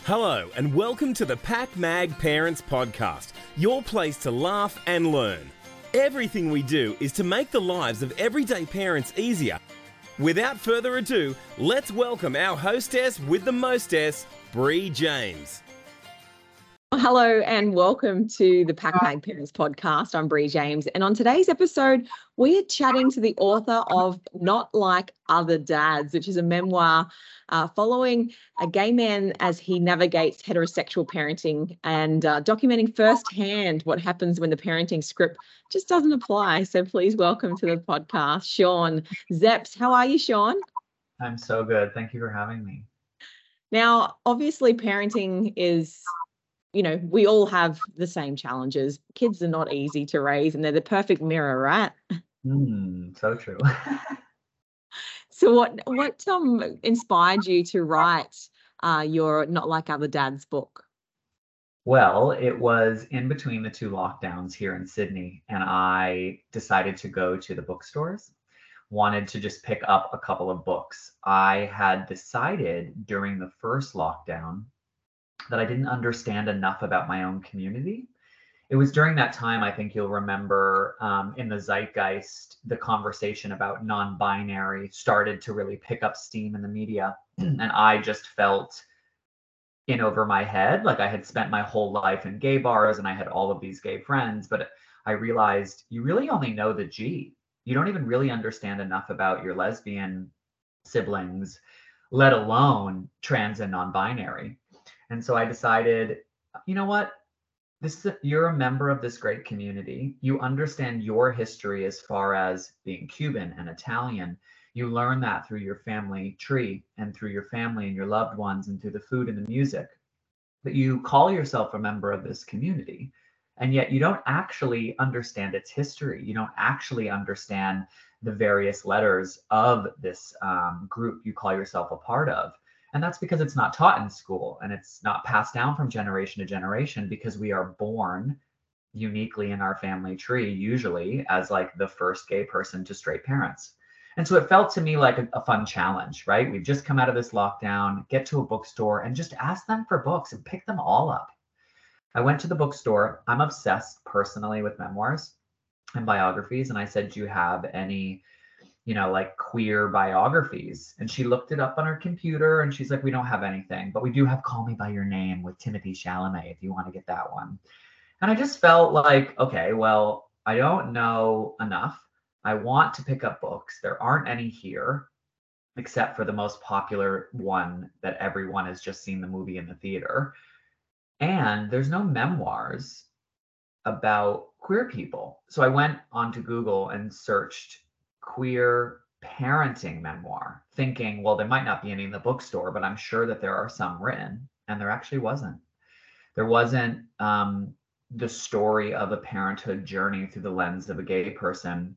Hello and welcome to the Pack Mag Parents Podcast, your place to laugh and learn. Everything we do is to make the lives of everyday parents easier. Without further ado, let's welcome our hostess with the mostess, Bree James. Hello and welcome to the Pack Mag Parents Podcast. I'm Bree James, and on today's episode, we are chatting to the author of Not Like Other Dads, which is a memoir following a gay man as he navigates heterosexual parenting and documenting firsthand what happens when the parenting script just doesn't apply. So please welcome to the podcast, Sean Zepps. How are you, Sean? I'm so good. Thank you for having me. Now, obviously, parenting is, we all have the same challenges. Kids are not easy to raise, and they're the perfect mirror, right? So true. So what inspired you to write your Not Like Other Dads book? Well, it was in between the two lockdowns here in Sydney, and I decided to go to the bookstores. Wanted to just pick up a couple of books. I had decided during the first lockdown that I didn't understand enough about my own community. It was during that time, I think you'll remember, in the zeitgeist, the conversation about non-binary started to really pick up steam in the media. And I just felt in over my head, like I had spent my whole life in gay bars and I had all of these gay friends, but I realized you really only know the G. You don't even really understand enough about your lesbian siblings, let alone trans and non-binary. And so I decided, you know what? You're a member of this great community. You understand your history as far as being Cuban and Italian. You learn that through your family tree and through your family and your loved ones and through the food and the music. But you call yourself a member of this community, and yet you don't actually understand its history. You don't actually understand the various letters of this group you call yourself a part of. And that's because it's not taught in school and it's not passed down from generation to generation, because we are born uniquely in our family tree, usually as like the first gay person to straight parents. And so it felt to me like a fun challenge, right? We've just come out of this lockdown, get to a bookstore and just ask them for books and pick them all up. I went to the bookstore. I'm obsessed personally with memoirs and biographies. And I said, do you have any like queer biographies? And she looked it up on her computer and she's like, we don't have anything, but we do have Call Me by Your Name with Timothée Chalamet if you want to get that one. And I just felt like, okay, well, I don't know enough. I want to pick up books. There aren't any here, except for the most popular one that everyone has just seen the movie in the theater. And there's no memoirs about queer people. So I went onto Google and searched queer parenting memoir, thinking, well, there might not be any in the bookstore, but I'm sure that there are some written. And there actually wasn't. There wasn't the story of a parenthood journey through the lens of a gay person.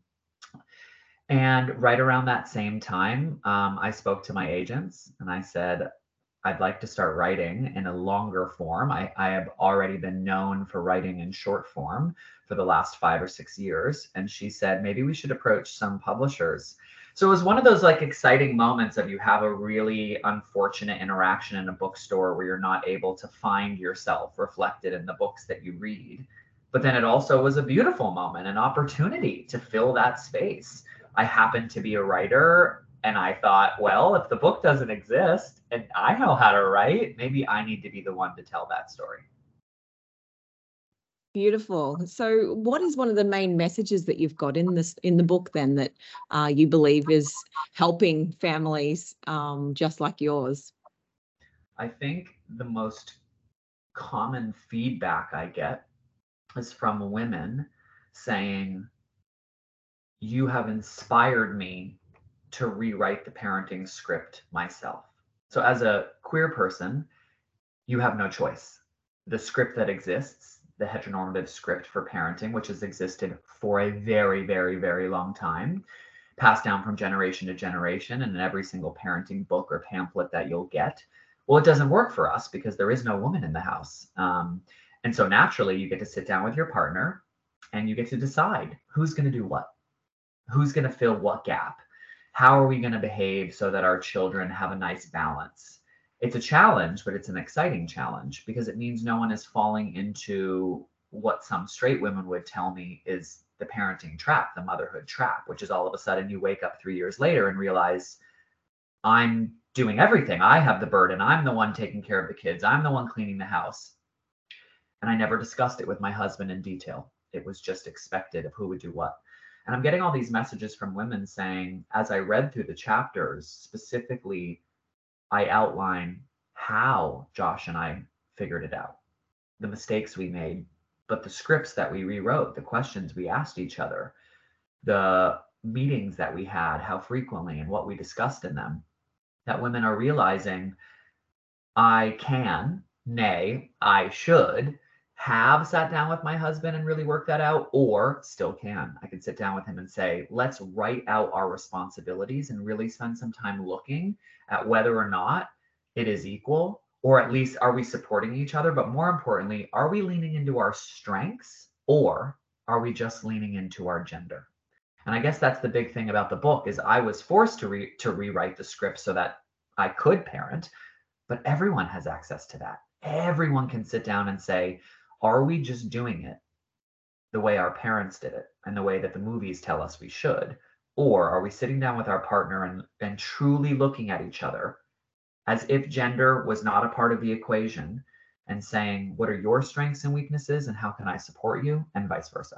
And right around that same time, I spoke to my agents and I said, I'd like to start writing in a longer form. I have already been known for writing in short form for the last 5 or 6 years. And she said, maybe we should approach some publishers. So it was one of those like exciting moments of you have a really unfortunate interaction in a bookstore where you're not able to find yourself reflected in the books that you read. But then it also was a beautiful moment, an opportunity to fill that space. I happened to be a writer. And I thought, well, if the book doesn't exist and I know how to write, maybe I need to be the one to tell that story. Beautiful. So what is one of the main messages that you've got in the book then that you believe is helping families just like yours? I think the most common feedback I get is from women saying, you have inspired me to rewrite the parenting script myself. So as a queer person, you have no choice. The script that exists, the heteronormative script for parenting, which has existed for a very, very, very long time, passed down from generation to generation, and in every single parenting book or pamphlet that you'll get, well, it doesn't work for us because there is no woman in the house. And so naturally, you get to sit down with your partner and you get to decide who's going to do what, who's going to fill what gap. How are we going to behave so that our children have a nice balance? It's a challenge, but it's an exciting challenge because it means no one is falling into what some straight women would tell me is the parenting trap, the motherhood trap, which is all of a sudden you wake up 3 years later and realize I'm doing everything. I have the burden. I'm the one taking care of the kids. I'm the one cleaning the house. And I never discussed it with my husband in detail. It was just expected of who would do what. And I'm getting all these messages from women saying, as I read through the chapters, specifically, I outline how Josh and I figured it out, the mistakes we made, but the scripts that we rewrote, the questions we asked each other, the meetings that we had, how frequently and what we discussed in them, that women are realizing I can, nay, I should have sat down with my husband and really worked that out, or still can. I could sit down with him and say, let's write out our responsibilities and really spend some time looking at whether or not it is equal, or at least are we supporting each other? But more importantly, are we leaning into our strengths, or are we just leaning into our gender? And I guess that's the big thing about the book is I was forced to rewrite the script so that I could parent, but everyone has access to that. Everyone can sit down and say, are we just doing it the way our parents did it and the way that the movies tell us we should? Or are we sitting down with our partner and truly looking at each other as if gender was not a part of the equation and saying, what are your strengths and weaknesses and how can I support you, and vice versa?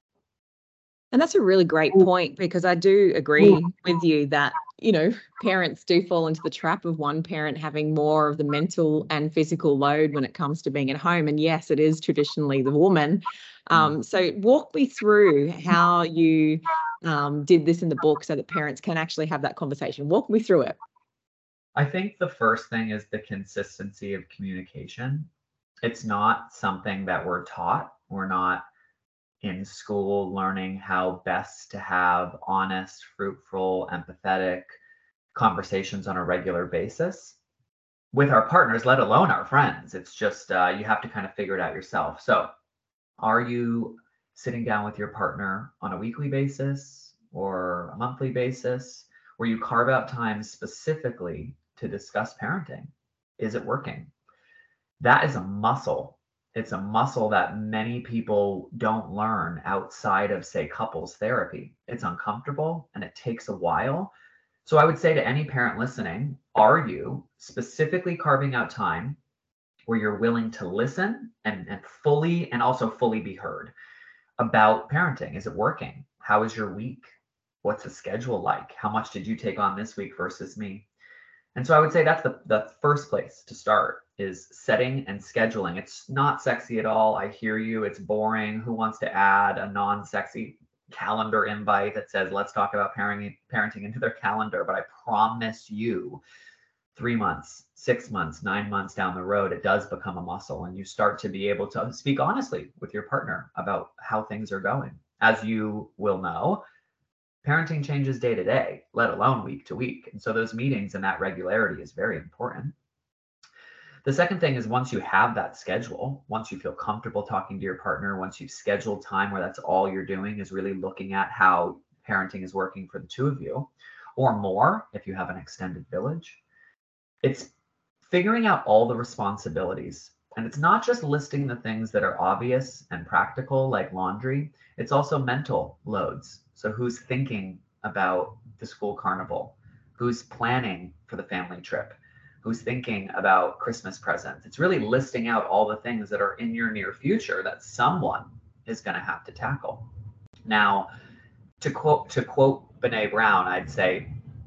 And that's a really great point, because I do agree with you that, parents do fall into the trap of one parent having more of the mental and physical load when it comes to being at home. And yes, it is traditionally the woman. So walk me through how you did this in the book so that parents can actually have that conversation. Walk me through it. I think the first thing is the consistency of communication. It's not something that we're taught. We're not in school learning how best to have honest, fruitful, empathetic conversations on a regular basis with our partners, let alone our friends. It's just you have to kind of figure it out yourself. So are you sitting down with your partner on a weekly basis or a monthly basis where you carve out time specifically to discuss parenting? Is it working? That is a muscle. It's a muscle that many people don't learn outside of, say, couples therapy. It's uncomfortable and it takes a while. So I would say to any parent listening, are you specifically carving out time where you're willing to listen and fully and also fully be heard about parenting? Is it working? How is your week? What's the schedule like? How much did you take on this week versus me? And so I would say that's the first place to start, is setting and scheduling. It's not sexy at all. I hear you. It's boring. Who wants to add a non-sexy calendar invite that says, let's talk about parenting into their calendar? But I promise you, 3 months, 6 months, 9 months down the road, it does become a muscle, and you start to be able to speak honestly with your partner about how things are going. As you will know, parenting changes day to day, let alone week to week. And so those meetings and that regularity is very important. The second thing is, once you have that schedule, once you feel comfortable talking to your partner, once you've scheduled time where that's all you're doing is really looking at how parenting is working for the two of you, or more if you have an extended village, it's figuring out all the responsibilities. And it's not just listing the things that are obvious and practical, like laundry. It's also mental loads. So who's thinking about the school carnival? Who's planning for the family trip? Who's thinking about Christmas presents? It's really listing out all the things that are in your near future that someone is going to have to tackle. Now, to quote Brené Brown, I'd say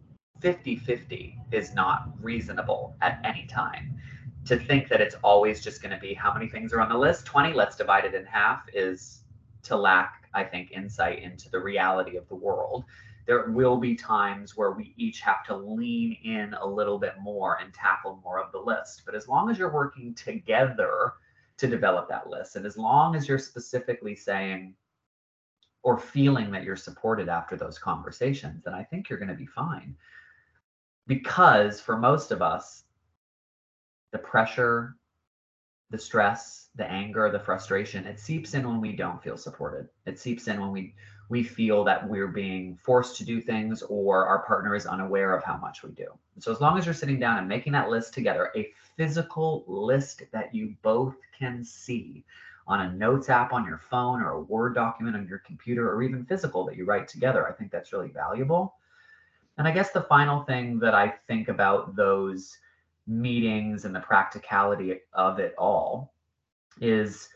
50-50 is not reasonable at any time. To think that it's always just going to be how many things are on the list, 20, let's divide it in half, is to lack, I think, insight into the reality of the world. There will be times where we each have to lean in a little bit more and tackle more of the list. But as long as you're working together to develop that list, and as long as you're specifically saying or feeling that you're supported after those conversations, then I think you're going to be fine. Because for most of us, the pressure, the stress, the anger, the frustration, it seeps in when we don't feel supported. It seeps in when we feel that we're being forced to do things or our partner is unaware of how much we do. So as long as you're sitting down and making that list together, a physical list that you both can see on a notes app on your phone or a Word document on your computer, or even physical that you write together, I think that's really valuable. And I guess the final thing that I think about those meetings and the practicality of it all is,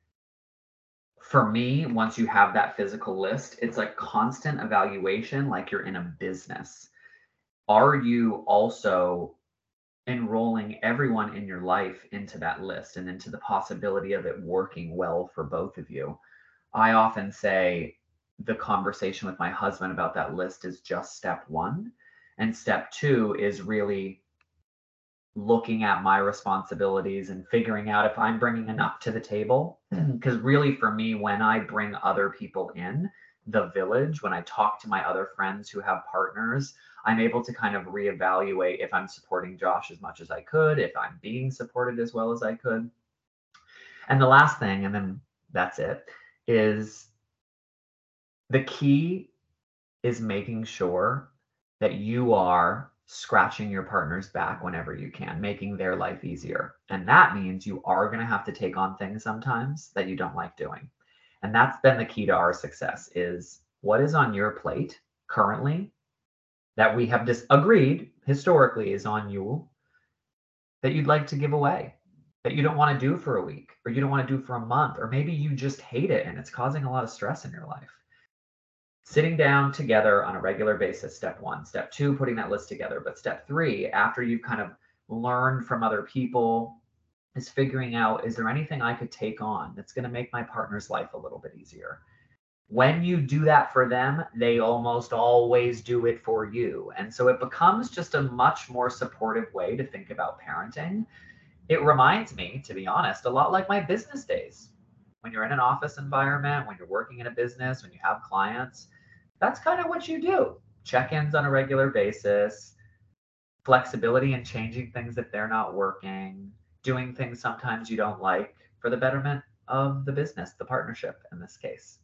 for me, once you have that physical list, it's like constant evaluation, like you're in a business. Are you also enrolling everyone in your life into that list and into the possibility of it working well for both of you? I often say the conversation with my husband about that list is just step one. And step two is really looking at my responsibilities and figuring out if I'm bringing enough to the table. Because really, for me, when I bring other people in the village, when I talk to my other friends who have partners, I'm able to kind of reevaluate if I'm supporting Josh as much as I could, if I'm being supported as well as I could. And the last thing, and then that's it, is the key is making sure that you are scratching your partner's back whenever you can, making their life easier. And that means you are going to have to take on things sometimes that you don't like doing. And that's been the key to our success, is what is on your plate currently that we have disagreed historically is on you, that you'd like to give away, that you don't want to do for a week, or you don't want to do for a month, or maybe you just hate it and it's causing a lot of stress in your life. Sitting down together on a regular basis, step one. Step two, putting that list together. But step three, after you've kind of learned from other people, is figuring out, is there anything I could take on that's going to make my partner's life a little bit easier? When you do that for them, they almost always do it for you. And so it becomes just a much more supportive way to think about parenting. It reminds me, to be honest, a lot like my business days. When you're in an office environment, when you're working in a business, when you have clients, that's kind of what you do. Check-ins on a regular basis, flexibility in changing things if they're not working, doing things sometimes you don't like for the betterment of the business, the partnership in this case.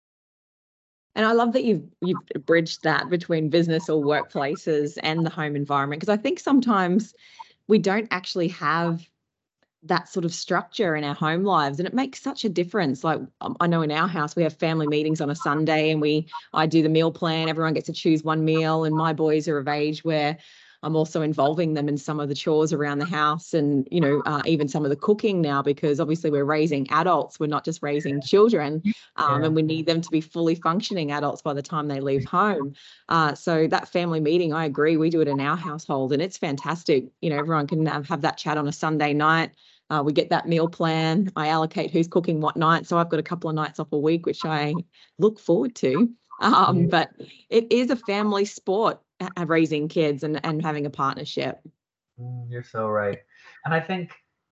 And I love that you've bridged that between business or workplaces and the home environment, because I think sometimes we don't actually have that sort of structure in our home lives, and it makes such a difference. Like, I know in our house we have family meetings on a Sunday, and I do the meal plan. Everyone gets to choose one meal, and my boys are of age where I'm also involving them in some of the chores around the house, and even some of the cooking now, because obviously we're raising adults, we're not just raising children, and we need them to be fully functioning adults by the time they leave home. So that family meeting, I agree, we do it in our household, and it's fantastic. Everyone can have that chat on a Sunday night. We get that meal plan. I allocate who's cooking what night. So I've got a couple of nights off a week, which I look forward to. But it is a family sport, raising kids and having a partnership. You're so right. And I think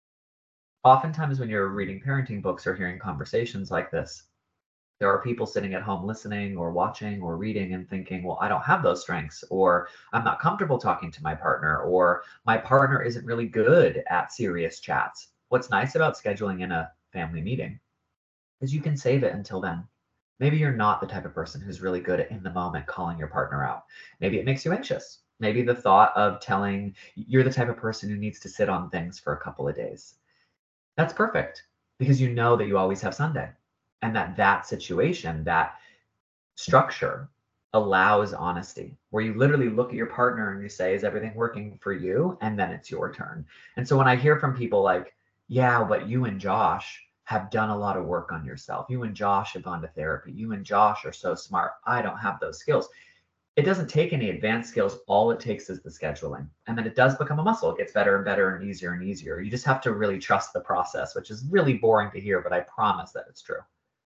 oftentimes when you're reading parenting books or hearing conversations like this, there are people sitting at home listening or watching or reading and thinking, well, I don't have those strengths, or I'm not comfortable talking to my partner, or my partner isn't really good at serious chats. What's nice about scheduling in a family meeting is you can save it until then. Maybe you're not the type of person who's really good at in the moment calling your partner out. Maybe it makes you anxious. Maybe the thought of you're the type of person who needs to sit on things for a couple of days. That's perfect, because you know that you always have Sunday. And that situation, that structure allows honesty, where you literally look at your partner and you say, is everything working for you? And then it's your turn. And so when I hear from people like, yeah, but you and Josh have done a lot of work on yourself. You and Josh have gone to therapy. You and Josh are so smart. I don't have those skills. It doesn't take any advanced skills. All it takes is the scheduling. And then it does become a muscle. It gets better and better and easier and easier. You just have to really trust the process, which is really boring to hear, but I promise that it's true.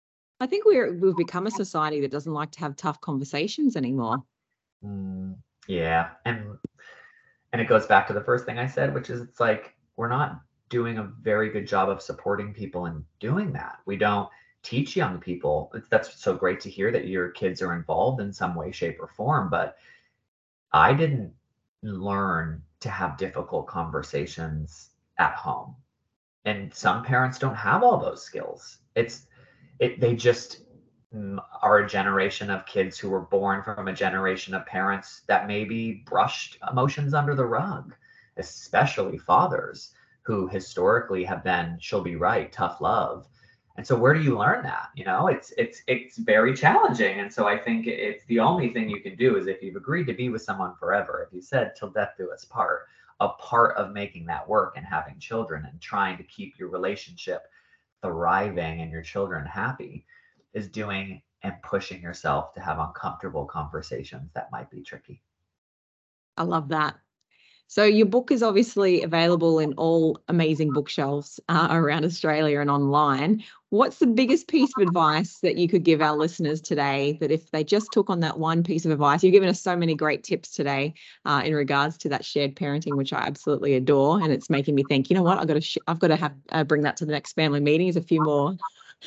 I think we've become a society that doesn't like to have tough conversations anymore. Yeah. And it goes back to the first thing I said, which is, it's like, we're not doing a very good job of supporting people in doing that. We don't teach young people. That's so great to hear that your kids are involved in some way, shape, or form. But I didn't learn to have difficult conversations at home. And some parents don't have all those skills. are a generation of kids who were born from a generation of parents that maybe brushed emotions under the rug, especially fathers who historically have been, she'll be right, tough love. And so where do you learn that? It's very challenging. And so I think it's the only thing you can do is if you've agreed to be with someone forever, if you said till death do us part, a part of making that work and having children and trying to keep your relationship thriving and your children happy is doing and pushing yourself to have uncomfortable conversations that might be tricky. I love that. So your book is obviously available in all amazing bookshelves around Australia and online. What's the biggest piece of advice that you could give our listeners today, that if they just took on that one piece of advice? You've given us so many great tips today in regards to that shared parenting, which I absolutely adore. And it's making me think, you know what, I've got to have bring that to the next family meeting. There's a few more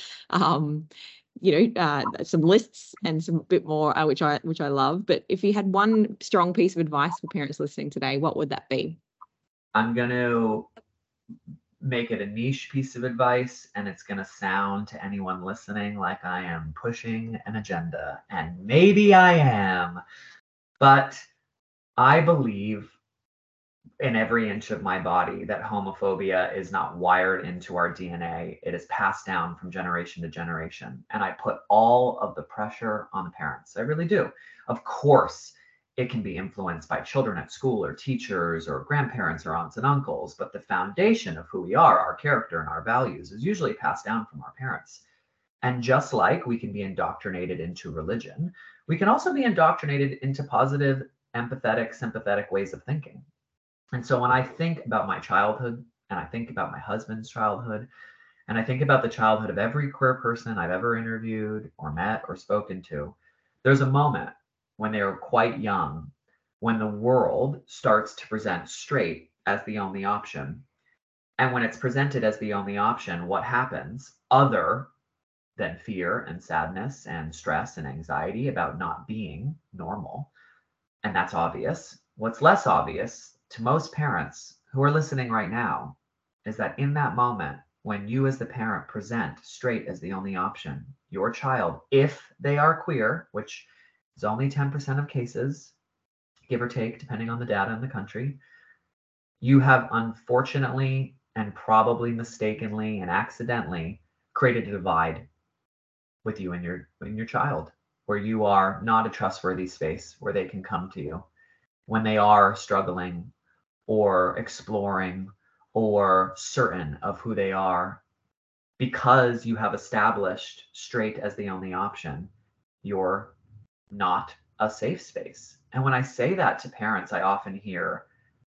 some lists and some bit more, which I love. But if you had one strong piece of advice for parents listening today, what would that be? I'm going to make it a niche piece of advice, and it's going to sound to anyone listening like I am pushing an agenda, and maybe I am, but I believe in every inch of my body that homophobia is not wired into our DNA. It is passed down from generation to generation. And I put all of the pressure on the parents. I really do. Of course, it can be influenced by children at school or teachers or grandparents or aunts and uncles, but the foundation of who we are, our character and our values, is usually passed down from our parents. And just like we can be indoctrinated into religion, we can also be indoctrinated into positive, empathetic, sympathetic ways of thinking. And so when I think about my childhood, and I think about my husband's childhood, and I think about the childhood of every queer person I've ever interviewed or met or spoken to, there's a moment when they are quite young, when the world starts to present straight as the only option. And when it's presented as the only option, what happens other than fear and sadness and stress and anxiety about not being normal? And that's obvious. What's less obvious to most parents who are listening right now is that in that moment, when you as the parent present straight as the only option, your child, if they are queer, which is only 10% of cases, give or take, depending on the data in the country, you have unfortunately and probably mistakenly and accidentally created a divide with you and your child, where you are not a trustworthy space where they can come to you when they are struggling or exploring or certain of who they are, because you have established straight as the only option, you're not a safe space. And when I say that to parents, I often hear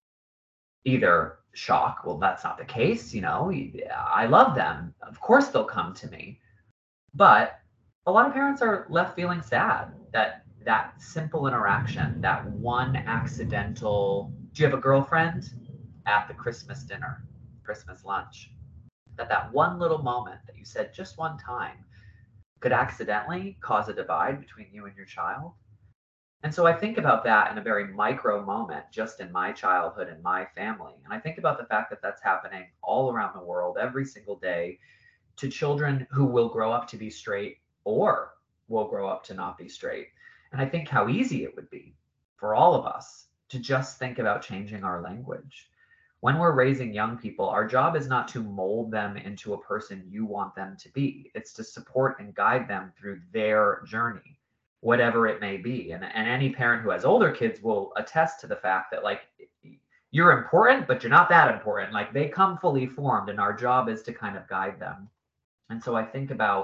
either shock, well, that's not the case, I love them, of course they'll come to me. But a lot of parents are left feeling sad that simple interaction, that one accidental, do you have a girlfriend, at the Christmas dinner, Christmas lunch, that one little moment that you said just one time could accidentally cause a divide between you and your child. And so I think about that in a very micro moment, just in my childhood and my family. And I think about the fact that that's happening all around the world every single day to children who will grow up to be straight or will grow up to not be straight. And I think how easy it would be for all of us to just think about changing our language. When we're raising young people, our job is not to mold them into a person you want them to be. It's to support and guide them through their journey, whatever it may be. And any parent who has older kids will attest to the fact that, like, you're important, but you're not that important. Like, they come fully formed, and our job is to kind of guide them. And so I think about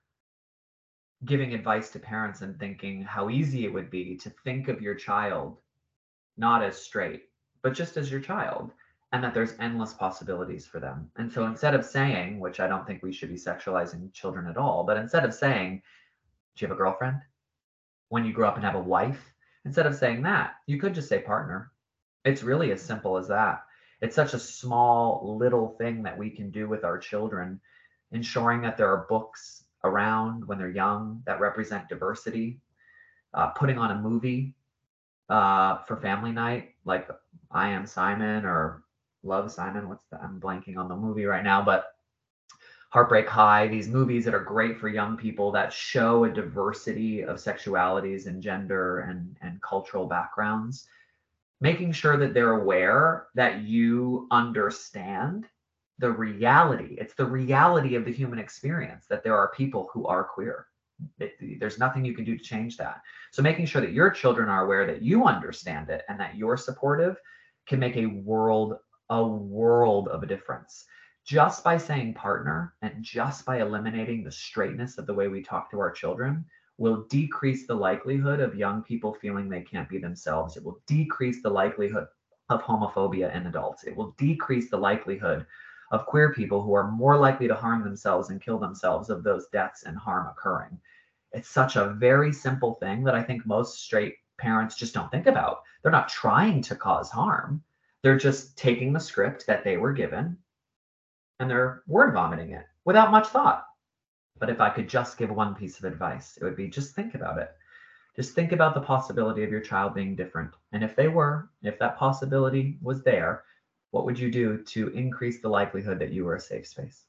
giving advice to parents and thinking how easy it would be to think of your child not as straight, but just as your child, and that there's endless possibilities for them. And so instead of saying, which I don't think we should be sexualizing children at all, but instead of saying, do you have a girlfriend? When you grow up and have a wife, instead of saying that, you could just say partner. It's really as simple as that. It's such a small little thing that we can do with our children, ensuring that there are books around when they're young that represent diversity, putting on a movie for family night, like I Am Simon or Love Simon. I'm blanking on the movie right now, but Heartbreak High, these movies that are great for young people that show a diversity of sexualities and gender and cultural backgrounds, making sure that they're aware that you understand the reality. It's the reality of the human experience that there are people who are queer. There's nothing you can do to change that. So making sure that your children are aware that you understand it and that you're supportive can make a world of a difference. Just by saying partner and just by eliminating the straightness of the way we talk to our children will decrease the likelihood of young people feeling they can't be themselves. It will decrease the likelihood of homophobia in adults. It will decrease the likelihood of queer people who are more likely to harm themselves and kill themselves of those deaths and harm occurring. It's such a very simple thing that I think most straight parents just don't think about. They're not trying to cause harm. They're just taking the script that they were given and they're word vomiting it without much thought. But if I could just give one piece of advice, it would be just think about it. Just think about the possibility of your child being different. And if that possibility was there, what would you do to increase the likelihood that you were a safe space?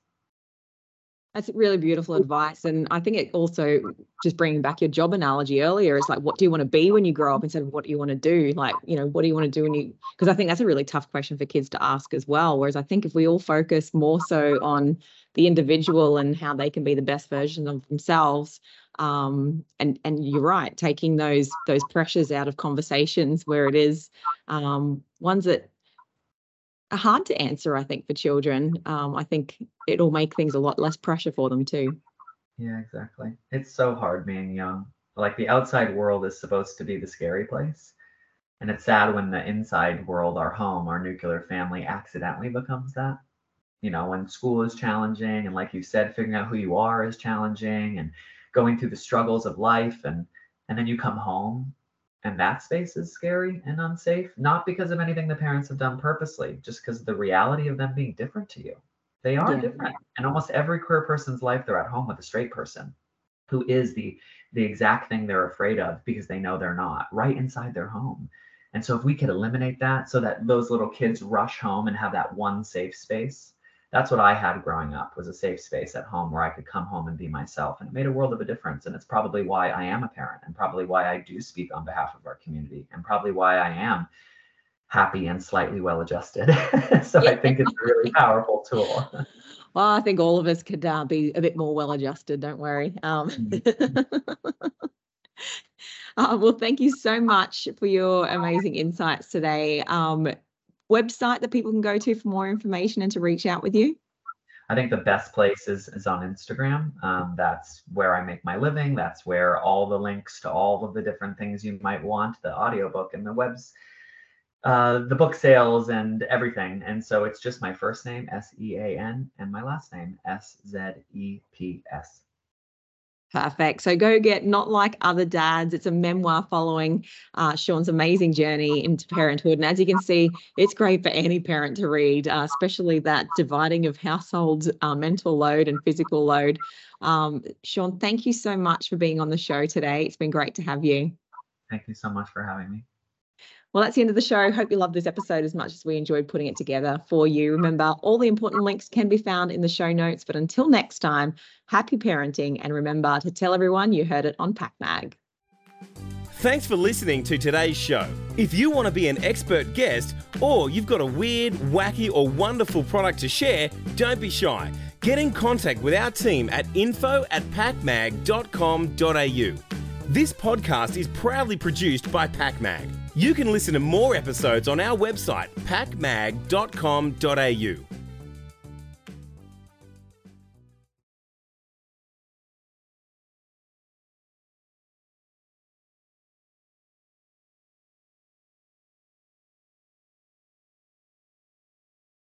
That's really beautiful advice. And I think it also, just bringing back your job analogy earlier, is like, what do you want to be when you grow up instead of what do you want to do? Like, what do you want to do when you, because I think that's a really tough question for kids to ask as well. Whereas I think if we all focus more so on the individual and how they can be the best version of themselves, and you're right, taking those pressures out of conversations where it is ones that are hard to answer, I think, for children. I think it'll make things a lot less pressure for them too. Yeah, exactly. It's so hard being young. Like the outside world is supposed to be the scary place. And it's sad when the inside world, our home, our nuclear family accidentally becomes that. When school is challenging and like you said, figuring out who you are is challenging and going through the struggles of life. And then you come home and that space is scary and unsafe, not because of anything the parents have done purposely, just because of the reality of them being different to you. They are different. And almost every queer person's life, they're at home with a straight person who is the exact thing they're afraid of because they know they're not, right inside their home. And so if we could eliminate that so that those little kids rush home and have that one safe space, that's what I had growing up, was a safe space at home where I could come home and be myself. And it made a world of a difference. And it's probably why I am a parent and probably why I do speak on behalf of our community and probably why I am happy and slightly well-adjusted. So I think it's a really powerful tool. Well, I think all of us could be a bit more well-adjusted, don't worry. Well, thank you so much for your amazing insights today. Website that people can go to for more information and to reach out with you? I think the best place is on Instagram. That's where I make my living. That's where all the links to all of the different things you might want, the audiobook and the book sales and everything. And so it's just my first name, S-E-A-N, and my last name, S-Z-E-P-S. Perfect. So go get Not Like Other Dads. It's a memoir following Sean's amazing journey into parenthood. And as you can see, it's great for any parent to read, especially that dividing of household mental load and physical load. Sean, thank you so much for being on the show today. It's been great to have you. Thank you so much for having me. Well, that's the end of the show. Hope you loved this episode as much as we enjoyed putting it together for you. Remember, all the important links can be found in the show notes. But until next time, happy parenting. And remember to tell everyone you heard it on PacMag. Thanks for listening to today's show. If you want to be an expert guest or you've got a weird, wacky or wonderful product to share, don't be shy. Get in contact with our team at info@pacmag.com.au. This podcast is proudly produced by PacMag. You can listen to more episodes on our website, pacmag.com.au.